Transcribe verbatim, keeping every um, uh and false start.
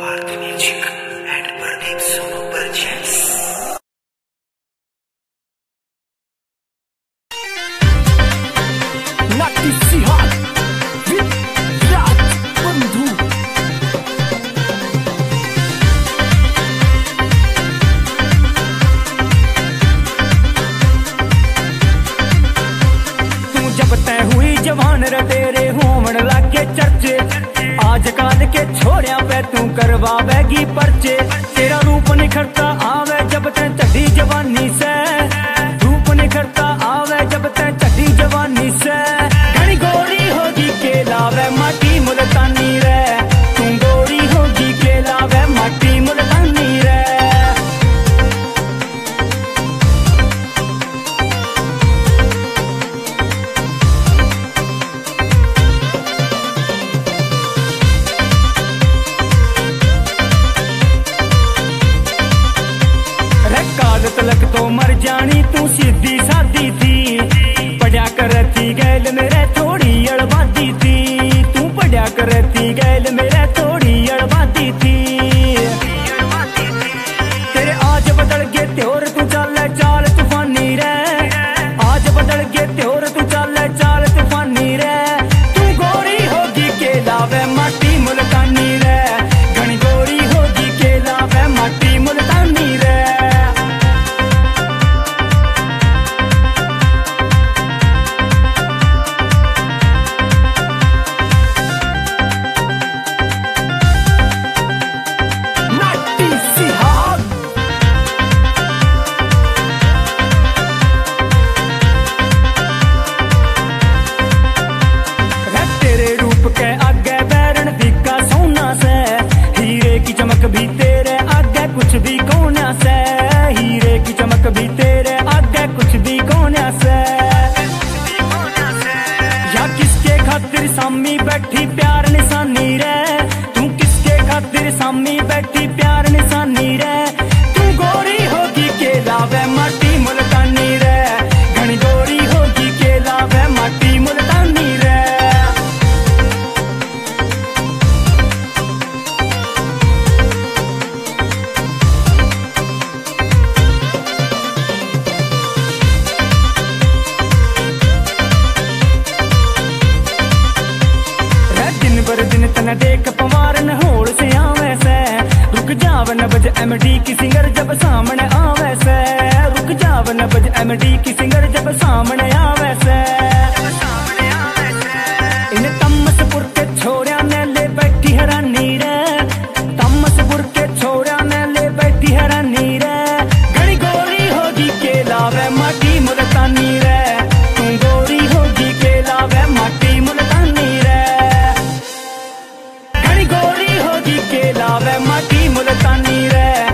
Parth Music and Pradeep Sonu presents. Natti Sihar with Raj Bandhu. तू जब तय हुई जवान रे तेरे होमन लागे चर्चे आज काल के छोड़िया पे तू करवावेगी पर्चे तेरा रूप निखरता आवे जब तय चढ़ी जवानी से रूप निखरता आवे जब तय चढ़ी जवानी से घनी गोरी होगी के लावे माटी मुल्तानी रे तू गोरी होगी के लावे माटी मुल्तानी रे काल तलक तो मर जानी तू सीधी सादी थी पढ़िया करती गैल मेरे थोड़ी अड़बादी थी तू पढ़िया करती गैल मेरे थोड़ी अड़बादी थी तेरे आज बदल गए त्योर तू चल चाल तूफानी रे आज बदल गए त्योर तू चल चाल तूफानी रे तू गोरी होगी के लावे माटी मुल्तानी रे घनी गोरी होगी के लावे माटी मुल्तानी रे के आगे बैरण दिखा सोना से हीरे की चमक भी तेरे आगे कुछ भी कोना से हीरे की चमक भी तेरे आगे कुछ भी कोना से या किसके खातिर सामी बैठी प्यार निशानी रे तू किसके खातिर सामी बैठी प्यार निशानी रे तू गोरी होगी के लावे माटी मुल्तानी रे घनी गोरी होगी के लावे माटी मुल्तानी रे बर दिन तन देख पवारन होड़ से आवे से रुक जावन बज एमडी की सिंगर जब सामने आवे से रुक जावन बज एमडी की सिंगर जब सामने आवे से इन तमसपुर के छोरिया ने ले बैठी हैरानी रे तमसपुर के छोरिया ने ले बैठी हैरानी रे घनी गोरी होगी के लावे माटी मुल्तानी रे तू गोरी होगी के लावे माटी मुल्तानी रे गोरी होगी के लावे माटी मुल्तानी रे